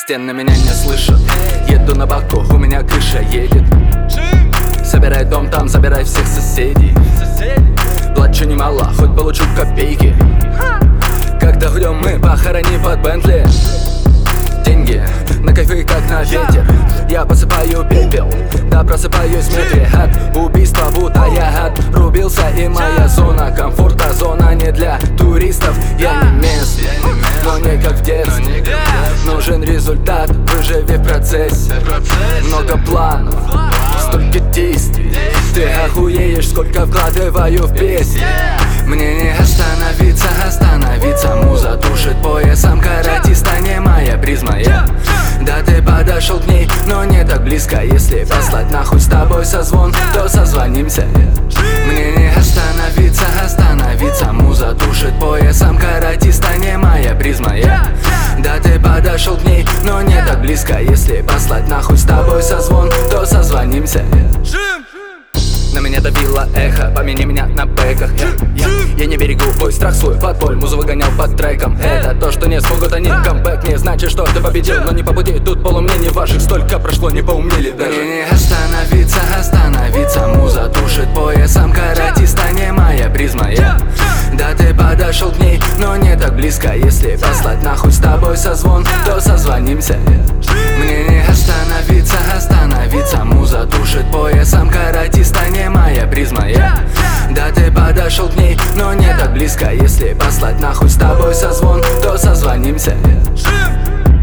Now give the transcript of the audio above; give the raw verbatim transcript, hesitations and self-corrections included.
Стены меня не слышат. Еду на баку, у меня крыша едет. Собирай дом там, забирай всех соседей. Плачу немало, хоть получу копейки. Когда гудем мы, похорони под Бентли. Деньги на кайфы, как на ветер. Я посыпаю пепел, да просыпаюсь в метре от убийства, будто я отрубился. И моя зона комфорта, зона не для туристов. Я не местный, но не как в детстве. Нужен результат, выживи в процессе. Много планов, столько действий. Ты охуеешь, сколько вкладываю в песни. Мне не остановиться, остановиться. Муза душит поясом каратиста, не моя призма, yeah. Да ты подошел к ней, но не так близко. Если послать нахуй с тобой созвон, то созвонимся, yeah. Мне не остановиться, остановиться. Муза душит поясом каратиста, не моя призма, yeah. Да ты подошел к ней, но не так близко. Если послать нахуй с тобой созвон, то созвонимся, yeah. На меня давило эхо, помяни меня на бэках. Я, я, я не берегу бой, страх свой под боль, музу выгонял под треком. Это то, что не смогут они. Камбэк не значит, что ты победил, но не по пути, тут полумнений ваших столько прошло, не поумнели даже. Мне не остановиться, остановиться. Муза душит поясом каратиста, не моя призма, yeah. Да ты подошел к ней, но не так близко. Если послать нахуй с тобой созвон, то созвонимся, yeah. Мне не остановиться, остановиться. Муза душит поясом каратиста, не моя призма, yeah. Да ты подошел к ней, но не так близко. Если послать нахуй с тобой созвон, то созвонимся, yeah.